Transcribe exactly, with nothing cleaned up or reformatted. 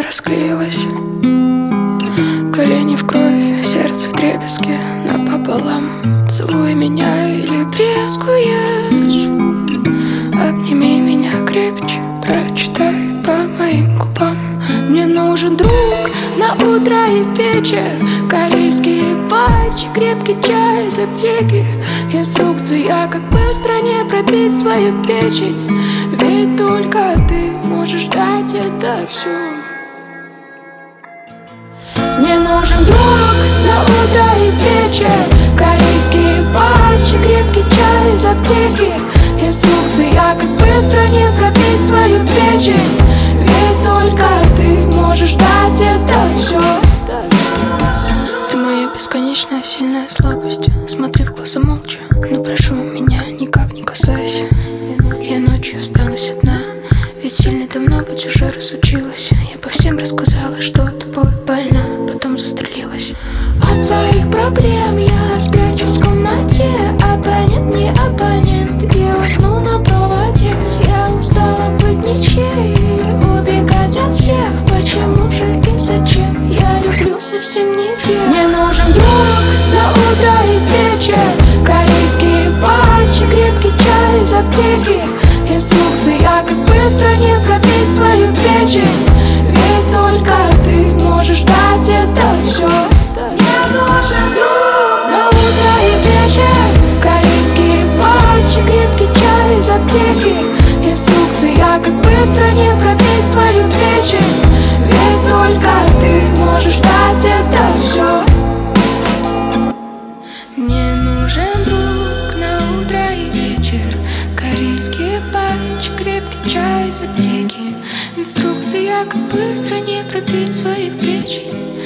я расклеилась. Колени в кровь, сердце в дребезге напополам. Целуй меня или брезгуешь. Обними меня крепче, прочитай по моим губам. Мне нужен друг на утро и вечер. Корейские патчи, крепкий чай из аптеки. Инструкция, как быстро не пробить свою печень. Ведь только ты можешь дать это все. Мне нужен друг на утро и вечер. Корейские патчи, крепкий чай из аптеки. Инструкция, как быстро не пробить свою печень. Ведь только ты можешь дать это все. Ты моя бесконечная сильная слабость. Смотри в глаза молча, но прошу меня, никак не касайся. Я ночью останусь одна, ведь сильно давно быть уже разучилась. Я по всем рассказала, что тобой больна, потом застрелилась. От своих проблем я спрячусь в комнате. Абонент, не абонент, я усну на проводе. Я устала быть ничьей, убегать от всех. Почему же и зачем? Я люблю совсем не тех. Мне нужен друг на утро и вечер. Корейские патчи, крепкий чай из аптеки. Инструкция, как быстро не пробить свою печень. Ведь только ты можешь дать это все. Мне нужен друг на утро и вечер. Корейские патчи, крепкий чай из аптеки. Инструкция, как быстро не пробить свою печень. Ведь только ты можешь дать это все. Мне нужен друг на утро и вечер. Корейские патчи, крепкий чай из аптеки. Инструкция, как быстро не пробить свою печень.